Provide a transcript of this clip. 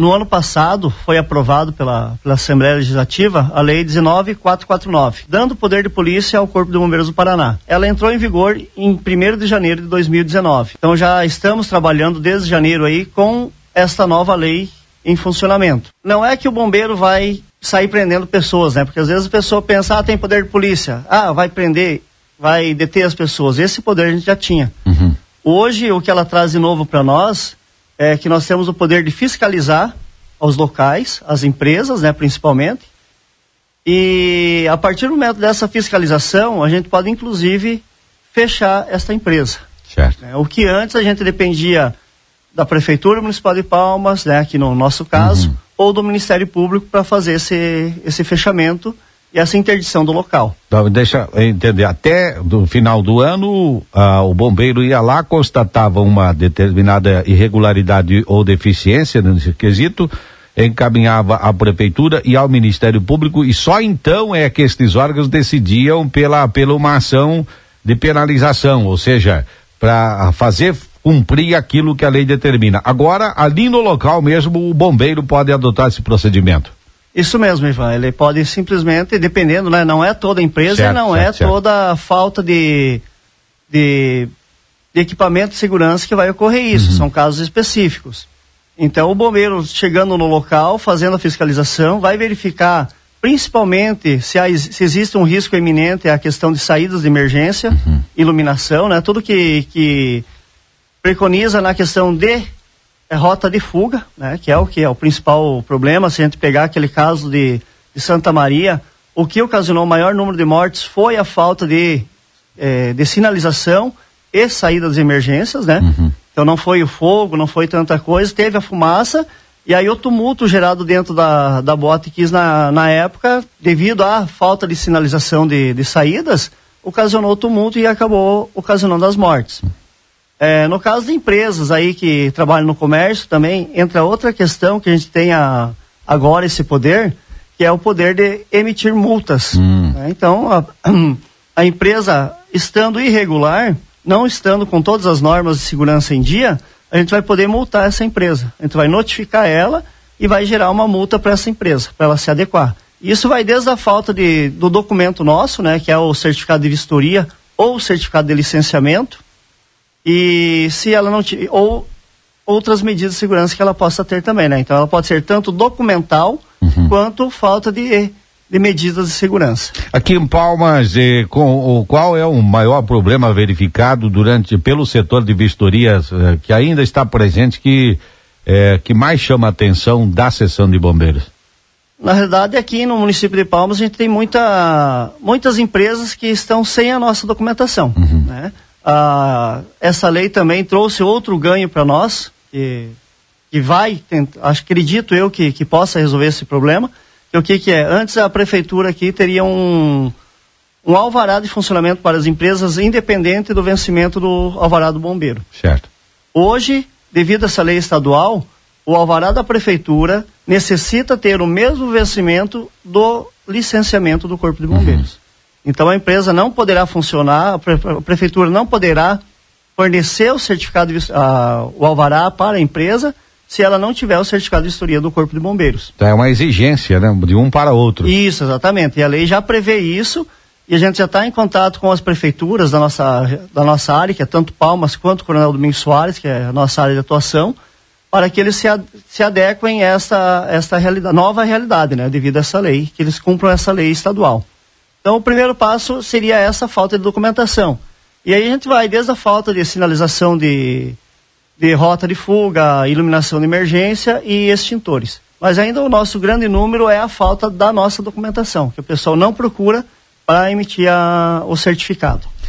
no ano passado foi aprovado pela Assembleia Legislativa a Lei 19.449, dando poder de polícia ao Corpo de Bombeiros do Paraná. Ela entrou em vigor em 1º de janeiro de 2019. Então já estamos trabalhando desde janeiro aí com esta nova lei em funcionamento. Não é que o bombeiro vai sair prendendo pessoas, né? Porque às vezes a pessoa pensa, tem poder de polícia, vai prender, vai deter as pessoas. Esse poder a gente já tinha. Uhum. Hoje, o que ela traz de novo para nós é que nós temos o poder de fiscalizar os locais, as empresas, né, principalmente. E a partir do momento dessa fiscalização, a gente pode inclusive fechar esta empresa. Certo. O que antes a gente dependia da Prefeitura Municipal de Palmas, né, aqui no nosso caso, ou do Ministério Público para fazer esse fechamento e essa interdição do local. Então, deixa eu entender, até do final do ano, o bombeiro ia lá, constatava uma determinada irregularidade ou deficiência nesse quesito, encaminhava à Prefeitura e ao Ministério Público, e só então é que estes órgãos decidiam pela uma ação de penalização, ou seja, para fazer cumprir aquilo que a lei determina. Agora, ali no local mesmo, o bombeiro pode adotar esse procedimento. Isso mesmo, Ivan, ele pode simplesmente, dependendo, né, não é toda empresa, certo, não certo, é toda falta de equipamento de segurança que vai ocorrer isso, são casos específicos. Então o bombeiro chegando no local, fazendo a fiscalização, vai verificar principalmente se existe um risco iminente, a questão de saídas de emergência, iluminação, né, tudo que preconiza na questão de rota de fuga, né, que é o principal problema. Se a gente pegar aquele caso de Santa Maria, o que ocasionou o maior número de mortes foi a falta de sinalização e saída das emergências, né? Então não foi o fogo, não foi tanta coisa, teve a fumaça, e aí o tumulto gerado dentro da Boate na época, devido à falta de sinalização de saídas, ocasionou o tumulto e acabou ocasionando as mortes. No caso de empresas aí que trabalham no comércio também, entra outra questão que a gente tem agora esse poder, que é o poder de emitir multas. Né? Então, a empresa estando irregular, não estando com todas as normas de segurança em dia, a gente vai poder multar essa empresa. A gente vai notificar ela e vai gerar uma multa para essa empresa, para ela se adequar. Isso vai desde a falta do documento nosso, né, que é o certificado de vistoria ou o certificado de licenciamento, e se ela não ou outras medidas de segurança que ela possa ter também, né? Então ela pode ser tanto documental quanto falta de medidas de segurança. Aqui em Palmas, qual é o maior problema verificado pelo setor de vistorias que ainda está presente, que mais chama a atenção da seção de bombeiros? Na realidade, aqui no município de Palmas a gente tem muitas empresas que estão sem a nossa documentação, né? Essa lei também trouxe outro ganho para nós, que vai, acredito eu que possa resolver esse problema. E o que é? Antes a prefeitura aqui teria um alvará de funcionamento para as empresas independente do vencimento do alvará do bombeiro. Certo. Hoje, devido a essa lei estadual, o alvará da prefeitura necessita ter o mesmo vencimento do licenciamento do Corpo de Bombeiros. Então a empresa não poderá funcionar, a prefeitura não poderá fornecer o certificado, o alvará para a empresa, se ela não tiver o certificado de vistoria do Corpo de Bombeiros. Então é uma exigência, né? De um para outro. Isso, exatamente. E a lei já prevê isso, e a gente já está em contato com as prefeituras da nossa área, que é tanto Palmas quanto Coronel Domingos Soares, que é a nossa área de atuação, para que eles se adequem a esta nova realidade, né? Devido a essa lei, que eles cumpram essa lei estadual. Então o primeiro passo seria essa falta de documentação. E aí a gente vai desde a falta de sinalização de rota de fuga, iluminação de emergência e extintores. Mas ainda o nosso grande número é a falta da nossa documentação, que o pessoal não procura para emitir o certificado.